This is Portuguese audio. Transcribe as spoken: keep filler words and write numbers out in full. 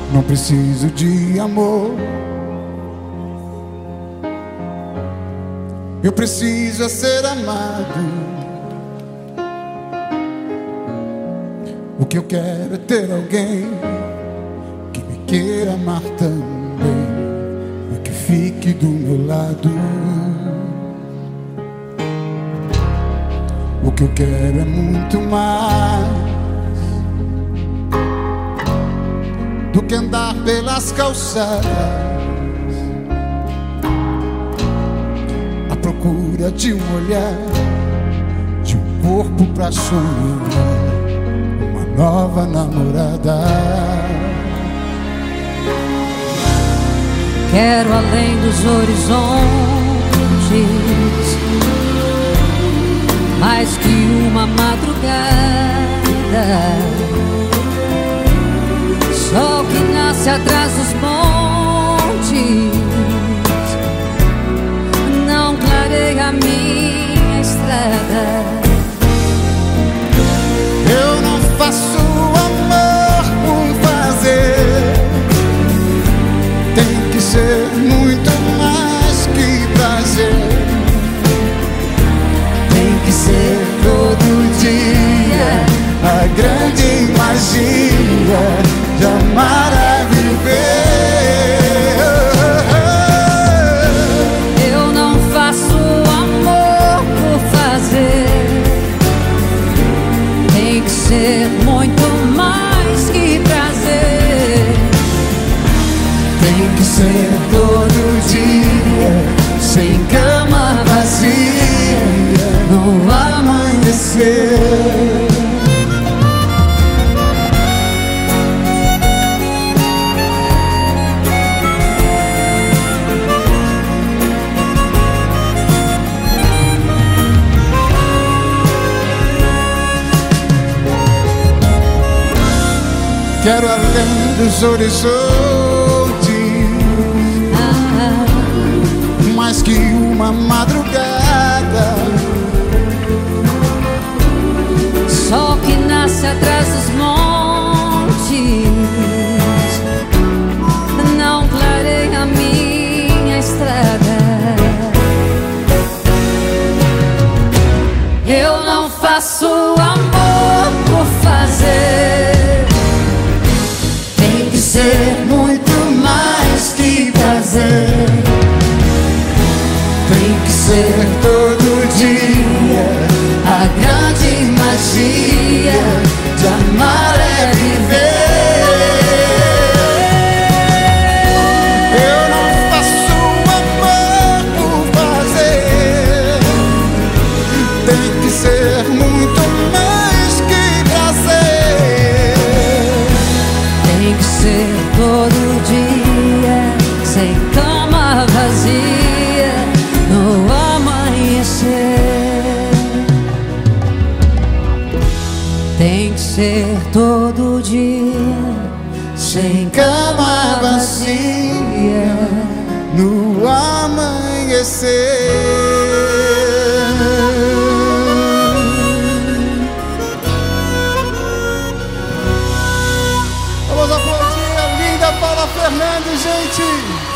Não preciso de amor, eu preciso é ser amado. O que eu quero é ter alguém que me queira amar também e que fique do meu lado. O que eu quero é muito mais do que andar pelas calçadas à procura de um olhar, de um corpo pra sonhar uma nova namorada. Quero além dos horizontes, mais que uma madrugada, sol que nasce atrás dos montes, não clareia a minha estrada. Eu não faço amor por fazer, tem que ser muito mais que prazer. Tem que ser todo dia a grande magia de amar é viver. Eu não faço amor por fazer, tem que ser muito mais que prazer. Tem que ser todo dia, sem cama vazia, no amanhecer. Quero além dos horizontes, mais que uma madrugada, Sol que nasce atrás dos montes, não clareia a minha estrada. Eu não faço amor por fazer, tem que ser muito mais que prazer. Tem que ser todo dia a grande magia de amar é viver. Eu não faço amor por fazer, tem que ser muito mais que prazer. tem que ser todo dia, sem cama vazia, no amanhecer. Tem que ser todo dia, Sem cama vazia, no amanhecer. Vamos aplaudir a linda Paula Fernandes, gente!